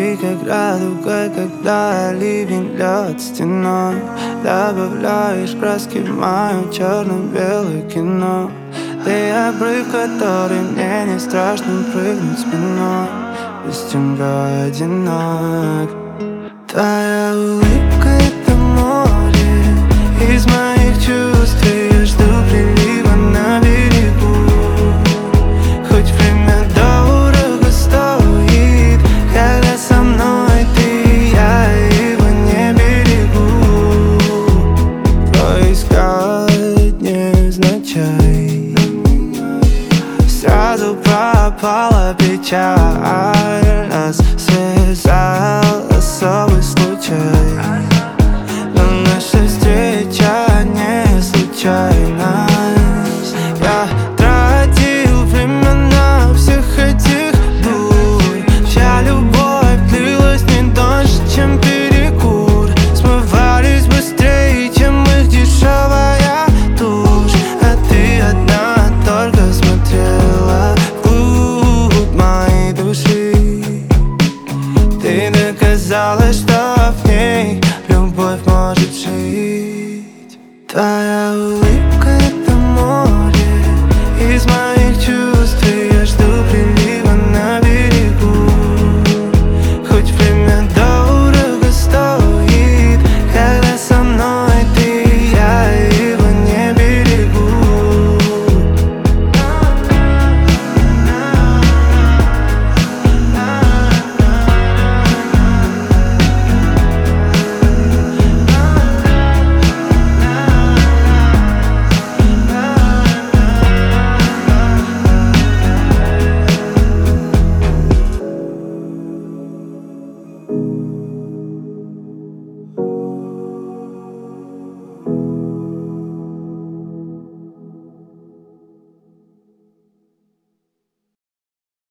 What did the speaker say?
Ты как радуга, когда ливень льет стеной. Добавляешь краски в мое черно-белое кино. Ты обрыв, который мне не страшно прыгнуть спиной. Без тебя одинок. Твоя улыбка — это море из моих чувств, и я жду прилива на берегу. Хоть время дорого стоит, когда со мной ты, я его не берегу. Поискать невзначай, сразу пропала печаль. Нас связал особый случай, но наша встреча не случайность. Я тратил время на всех этих дурь. Вся любовь длилась не дольше, чем перекур. Смывались быстрее, чем их дешевая тушь. А ты одна только смотрела вглубь моей души. Ты доказала, что в ней любовь может жить. Твоя улыбка